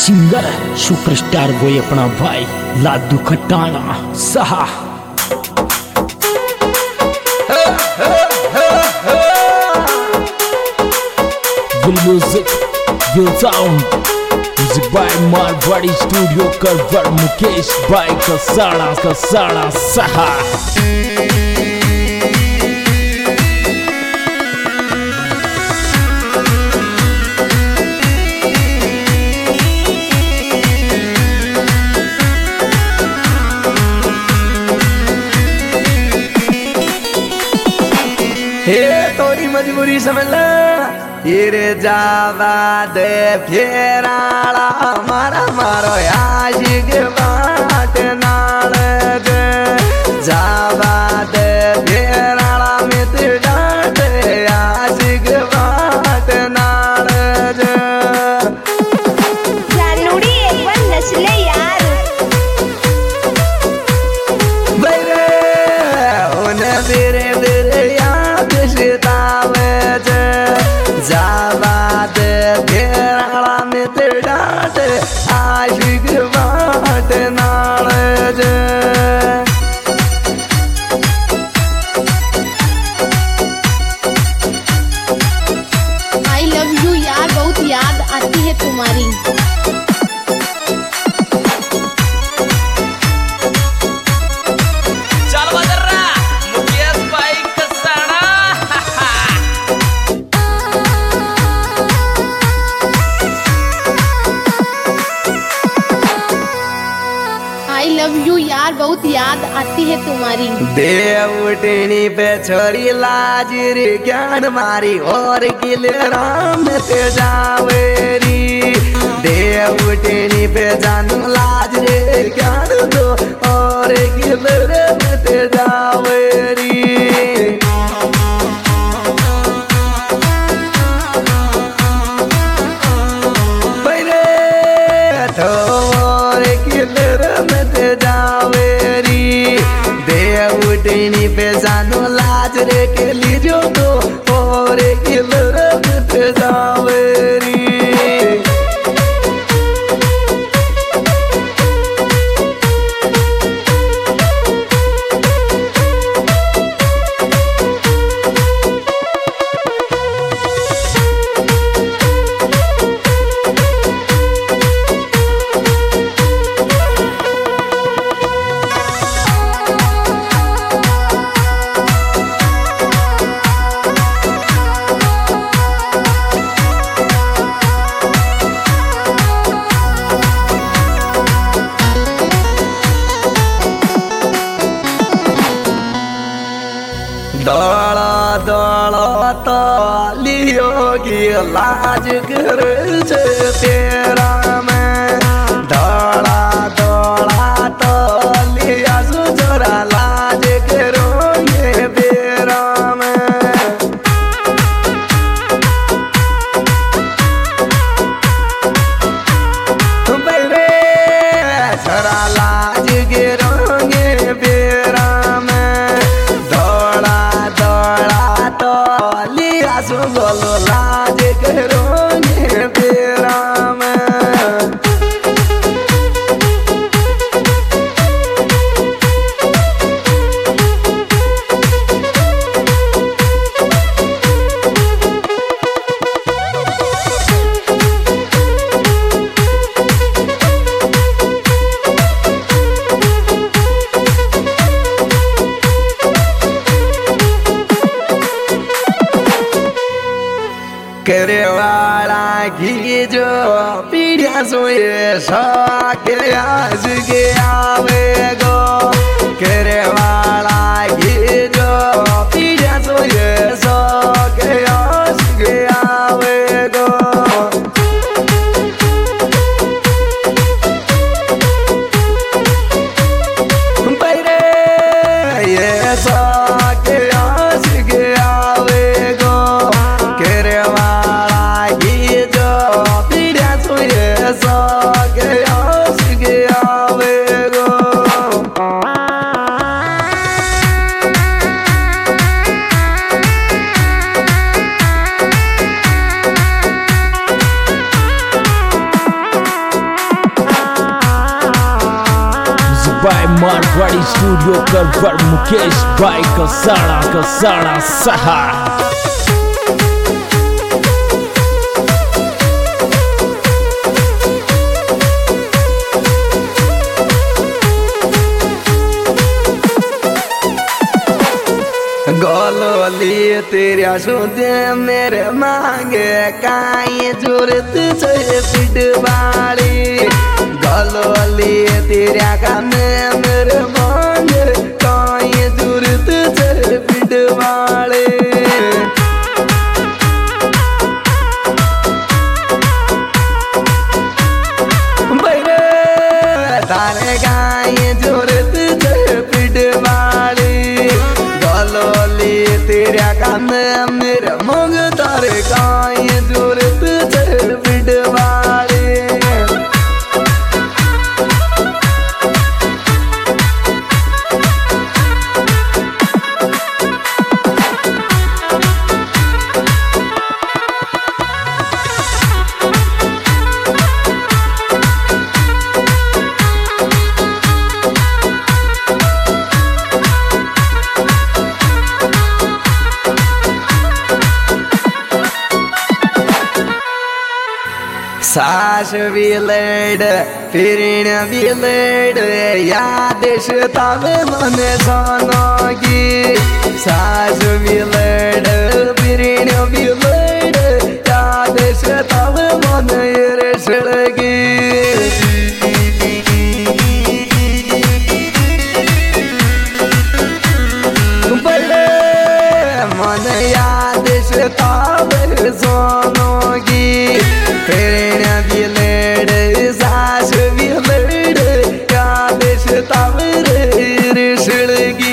Singer superstar कोई अपना भाई लादू खटाना सहा Will music, will sound. Music by Marwadi Studio Karwar Mukesh by Kasana Saha. हे तोरी मजबूरी समझ ला ये रे जावा दे फेराला मारा मारो आशिक बाट नाल दे जावा दे फेराला मित डाट आशिक बाट नाल दे जानूड़ी एक बार नस्ले यार बेरे उन्हें बेरे बेरे याद सितावे जे जावा दे फेराला मित डाट आशिक बाट नाल जे आई लव यू यार, बहुत याद आती है तुम्हारी। चल बदर्रा मुकेश भाई कसाना आई लव यू यार, बहुत याद आती है तुम्हारी। देवटनी पे छोड़ी लाज रे ज्ञान मारी और किल राम ते जावेरी देवटनी पे जानू लाज रे ज्ञान दो और किल राम ते जावेरी देवटनी पे जानो लाज रे के लीजो तो और किलरत जावेरी दौड़ा दौड़ा तो लियो की लाज कर तेरा मैं दौड़ा दौड़ा तो लिया सुजरा लाज करो ये बेरा मैं बेरे सरा लाज गिरोगे बेरा में दौड़ा दौड़ा तो लिया सुगलो लाज करोगे बेरा में करे वाला घी जो पीढ़िया सोए साके आज के आवे गो करे वाला घी जो पीढ़िया सोए साके आज के आवे गो बैरे ये साके आज के आवे गो करे बाय मारवाड़ी स्टूडियो करवर मुकेश भाई का साड़ा सहा। गोलोली तेरा सुधे मेरे मांगे काई जरूरत छे पिटवाड़ी। गोलोली तेरा काने मेरे मांगे काई जरूरत छे पिटवाड़ी। बैरे तारे काई जरूरत छे पिटवाड़ी। तेरा काम मेरे मंग तारे काई जरूरत छे पिटवाड़ी। सास विलड फिरण विलड यादेश तावे मन सोनोगी। सास विलड फिरण विलड यादेश तावे मन रसड़गी। बड़े मन यादेश तावे सोनोगी। फिरण विलड सास विलड यादेश तावे रसड़गी।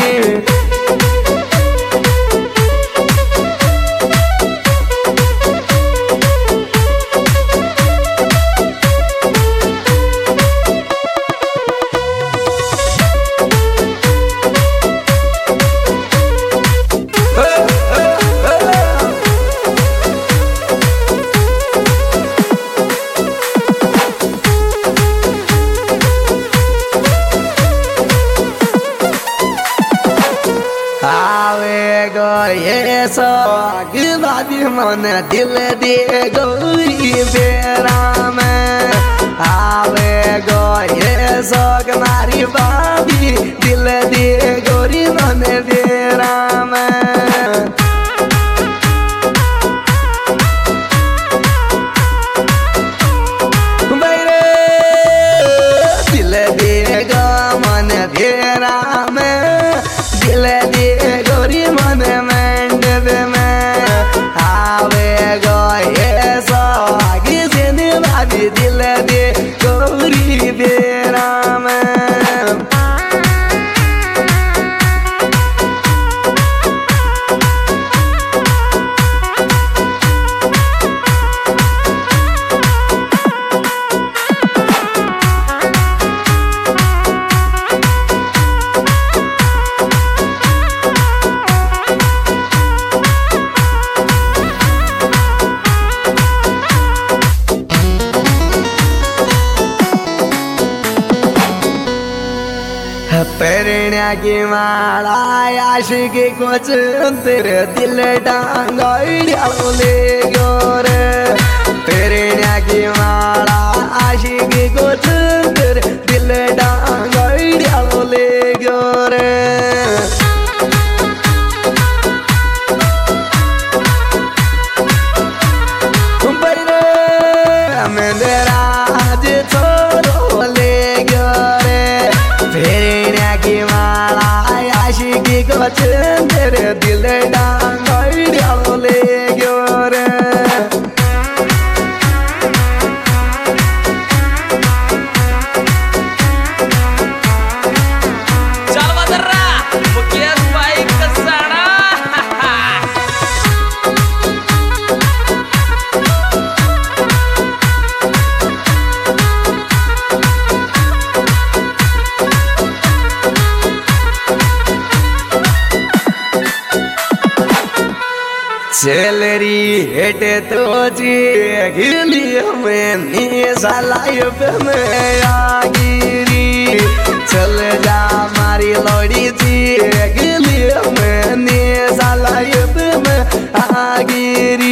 आवे गो ये सोग बाबी मन दिल दे गौरी बेरा में। आवे गो ये सोग मारी बाबी दिल दे गौरी मन बेरा में। बैरे दिल दे गो मन बेरा में। दिल दे गोरी मन मंडप में। आवे गो ये सोगी सिन बाबी दिल दे गोरी बेरा में। पेरण्या की माला आशिकी कोच तेरे दिल डांगड़िया ले गोर। पेरण्या की माला आशिकी कोच तेरे दिल डांगड़िया ले गोर। बैरे मेरा आज छोरो ले गोरे। फिरण की माला आशिकी कोच तेरे दिल डांगड़िया ले गोरे। चल बदर्रा मुकेश भाई का साड़ा। चलरी हेटे तो जी गिली में नी सलाय पे में आगिरी। चल जा मारी लोड़ी जी गिली मैंने सालायत में आगिरी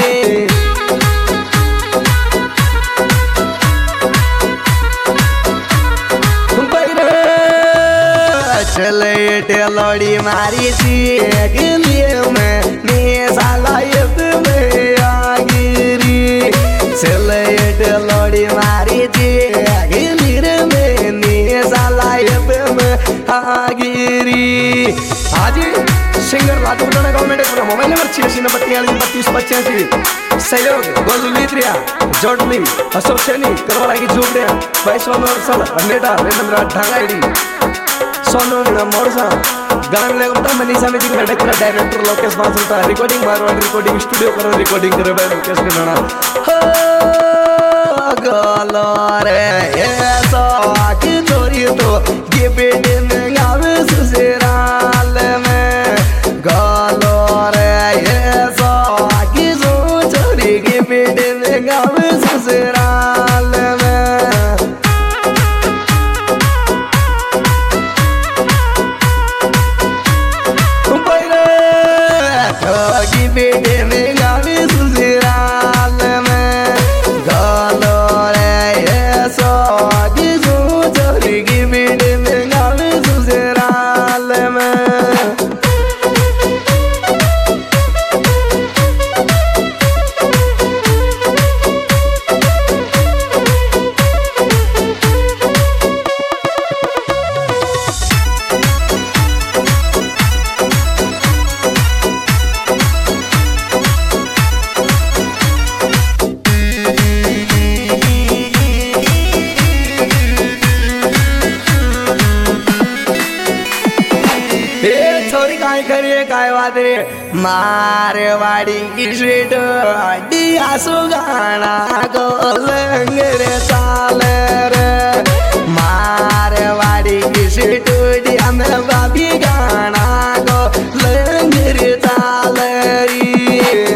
चले टेलोड़ी मारी सी गिली मैंने सालायत में आगिरी चले टेलोड़ी मारी सी गिली मैंने सालायत में आगिरी हाजी singer Latur government mobile number 86 सहयोग गोलुलित्रिया जोडली अशोक सैनी करवालागी झुबड्या 22 वर्षाला अन्नेटा रेंद्र ढांगाडी सोनू मोरसा गान लेगमता Manisha music director director Lokesh मासुता रिकॉर्डिंग मारवाड़ रिकॉर्डिंग स्टूडियो करो रिकॉर्डिंग करे भाई मुकेश कनाडा हो गलो रे ऐसा की चोरी तो ये बेटे में गावे ससुराल में गलो रे ऐसा की चोरी के बेटे में गावे ससुराल में बेटे में गावे ससुराल में गलो रे ऐसा की चोरी के बेटे में गावे ससुराल में करिए काय बात रे मारवाड़ी की स्वीट डिया सुगाना को लंगर चाल रे मारवाड़ी की स्वीट डिया में बाबी गाना को लंगर चाल री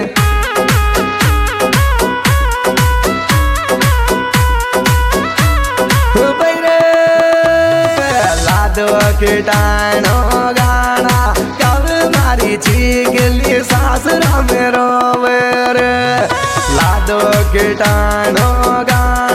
बैरे लादो के टाइनो गाना मारी चीगली सासरा में रोवे रे लादो के टानो गाना